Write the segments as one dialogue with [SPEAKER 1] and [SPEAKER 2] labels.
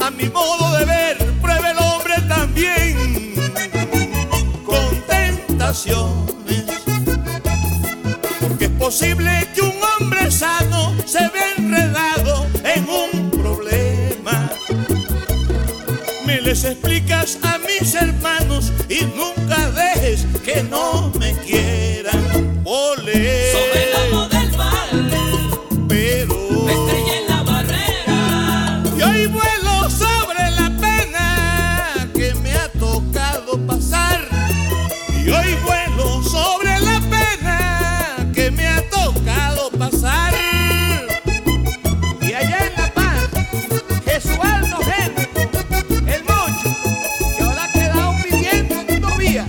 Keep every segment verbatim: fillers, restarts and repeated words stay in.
[SPEAKER 1] a mi modo de ver, pruebe el hombre también con tentaciones, porque es posible que un hombre sano se vea enredado en un problema. Me les explicas a mis hermanos y nunca dejes que no me quieran. Olé.
[SPEAKER 2] Sobre el lomo del mar,
[SPEAKER 1] pero
[SPEAKER 2] me estrellé en la barrera.
[SPEAKER 1] y hoy vuelo sobre la pena que me ha tocado pasar. Y hoy vuelo sobre la pena que me ha tocado pasar.
[SPEAKER 3] Y allá en La Paz, Jesualdo Génico, el Moncho, que ahora ha quedado pidiendo todavía.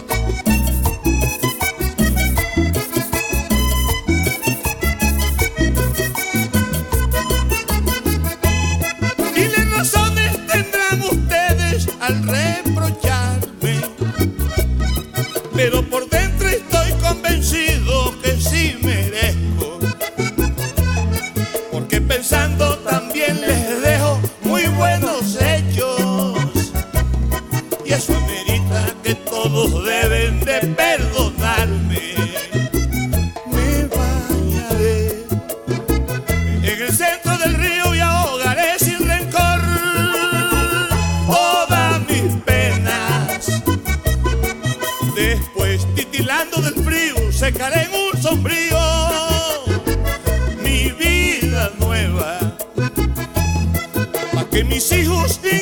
[SPEAKER 1] Miles razones tendrán ustedes al reprocharme, pero por dentro estoy convencido que sí merezco, porque pensando también les dejo muy buenos hechos, y eso amerita que todos deben de perdonarme. Me bañaré en el centro del río y ahogaré sin rencor todas mis penas. Después, titilando del frío, secaré en un sombrío mi vida nueva, pa' que mis hijos